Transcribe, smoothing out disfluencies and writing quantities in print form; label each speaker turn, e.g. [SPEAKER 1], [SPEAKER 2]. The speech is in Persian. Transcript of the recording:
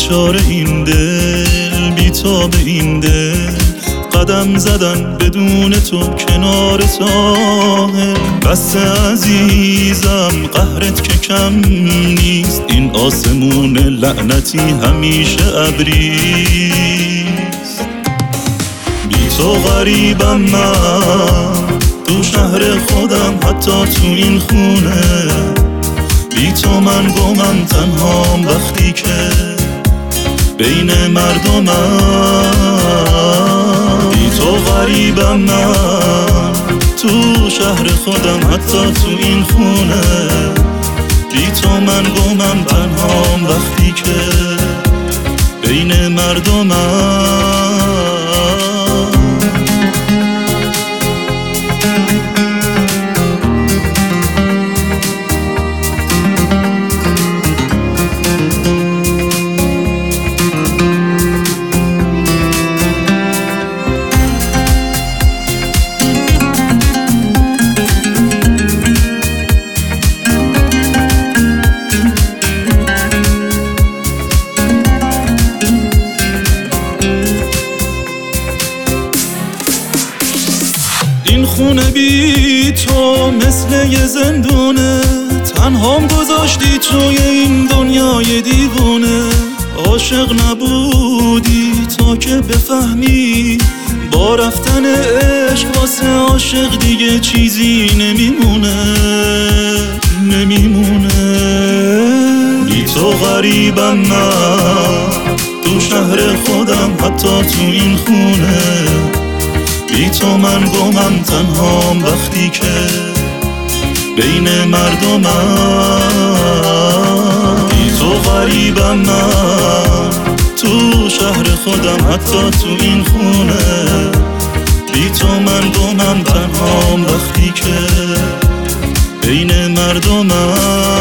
[SPEAKER 1] بیچاره این دل، بیتاب این دل، قدم زدن بدون تو کنار ساحل. بس عزیزم قهرت که کم نیست، این آسمون لعنتی همیشه ابریست. بی تو غریبم من تو شهر خودم، حتی تو این خونه. بی تو من گمم تنهام وقتی که بین مردمم. بی تو غریبم من تو شهر خودم، حتی تو این خونه. بی تو من گمم تنهام وقتی که بین مردمم. این خونه بی تو مثل یه زندونه، تنهام گذاشتی توی این دنیای دیوونه. عاشق نبودی تا که بفهمی، با رفتن عشق واسه عاشق دیگه چیزی نمیمونه. بی تو غریبم من تو شهر خودم، حتی تو این خونه. بی تو من گمم تنهام وقتی که بین مردمم. بی تو غریبم من تو شهر خودم، حتی تو این خونه. بی تو من گمم تنهام وقتی که بین مردمم.